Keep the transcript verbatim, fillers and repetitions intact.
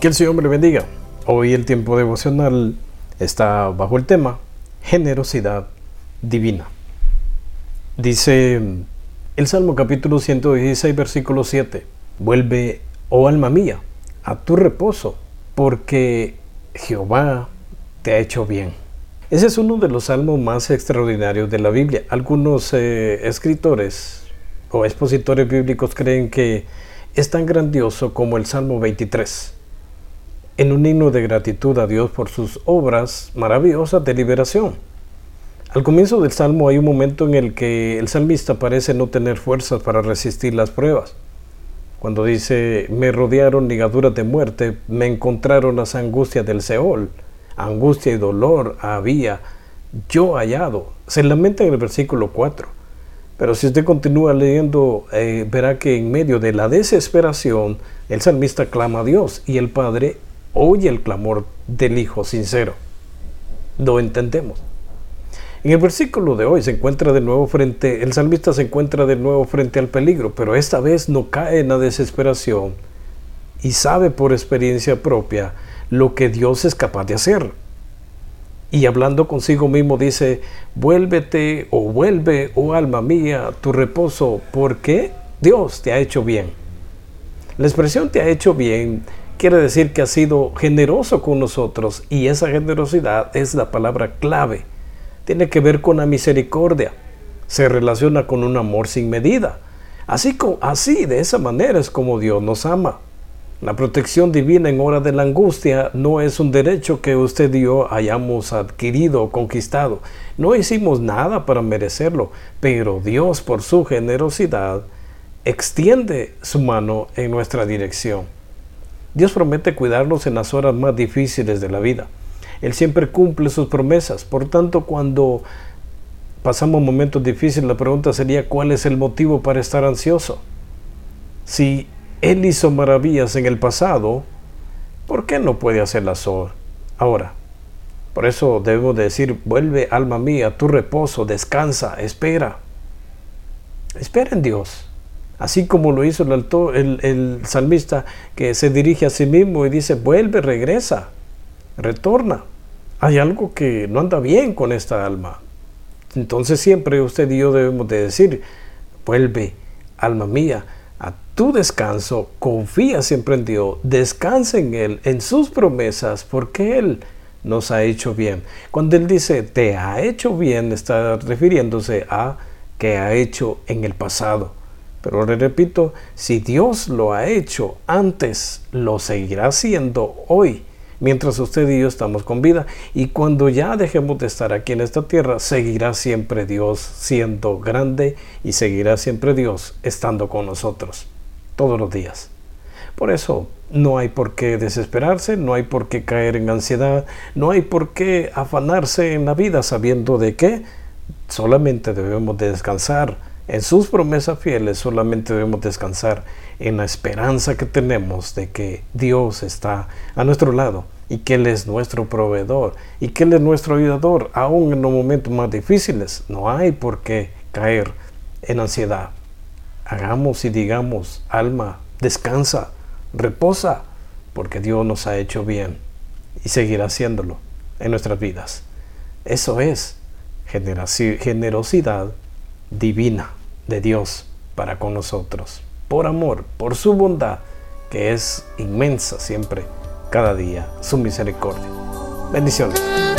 Que el Señor me le bendiga. Hoy el tiempo devocional está bajo el tema generosidad divina. Dice el Salmo capítulo ciento dieciséis versículo siete: vuelve, oh alma mía, a tu reposo, porque Jehová te ha hecho bien. Ese es uno de los salmos más extraordinarios de la Biblia. Algunos eh, escritores o expositores bíblicos creen que es tan grandioso como el Salmo veintitrés. En un himno de gratitud a Dios por sus obras maravillosas de liberación. Al comienzo del Salmo hay un momento en el que el salmista parece no tener fuerzas para resistir las pruebas. Cuando dice: me rodearon ligaduras de muerte, me encontraron las angustias del Seol, angustia y dolor había yo hallado. Se lamenta en el versículo cuatro. Pero si usted continúa leyendo, eh, verá que en medio de la desesperación, el salmista clama a Dios y el Padre oye el clamor del Hijo sincero. Lo entendemos. En el versículo de hoy se encuentra de nuevo frente, el salmista se encuentra de nuevo frente al peligro, pero esta vez no cae en la desesperación y sabe por experiencia propia lo que Dios es capaz de hacer. Y hablando consigo mismo dice: vuélvete o vuelve, oh alma mía, tu reposo, porque Dios te ha hecho bien. La expresión "te ha hecho bien" quiere decir que ha sido generoso con nosotros, y esa generosidad es la palabra clave. Tiene que ver con la misericordia. Se relaciona con un amor sin medida. Así, así, de esa manera es como Dios nos ama. La protección divina en hora de la angustia no es un derecho que usted y yo hayamos adquirido o conquistado. No hicimos nada para merecerlo, pero Dios, por su generosidad, extiende su mano en nuestra dirección. Dios promete cuidarnos en las horas más difíciles de la vida. Él siempre cumple sus promesas. Por tanto, cuando pasamos momentos difíciles, la pregunta sería: ¿cuál es el motivo para estar ansioso? Si Él hizo maravillas en el pasado, ¿por qué no puede hacerlas ahora? Por eso debemos decir: vuelve, alma mía, a tu reposo, descansa, espera. Espera en Dios. Así como lo hizo el, el, el salmista, que se dirige a sí mismo y dice: vuelve, regresa, retorna. Hay algo que no anda bien con esta alma. Entonces siempre usted y yo debemos de decir: vuelve, alma mía, a tu descanso, confía siempre en Dios, descansa en Él, en sus promesas, porque Él nos ha hecho bien. Cuando Él dice te ha hecho bien, está refiriéndose a que ha hecho en el pasado. Pero le repito, si Dios lo ha hecho antes, lo seguirá haciendo hoy, mientras usted y yo estamos con vida. Y cuando ya dejemos de estar aquí en esta tierra, seguirá siempre Dios siendo grande y seguirá siempre Dios estando con nosotros todos los días. Por eso no hay por qué desesperarse, no hay por qué caer en ansiedad, no hay por qué afanarse en la vida, sabiendo de que solamente debemos de descansar en sus promesas fieles. Solamente debemos descansar en la esperanza que tenemos de que Dios está a nuestro lado y que Él es nuestro proveedor y que Él es nuestro ayudador, aún en los momentos más difíciles. No hay por qué caer en ansiedad. Hagamos y digamos: alma, descansa, reposa, porque Dios nos ha hecho bien y seguirá haciéndolo en nuestras vidas. Eso es generosidad divina de Dios para con nosotros, por amor, por su bondad, que es inmensa siempre, cada día, su misericordia. Bendiciones.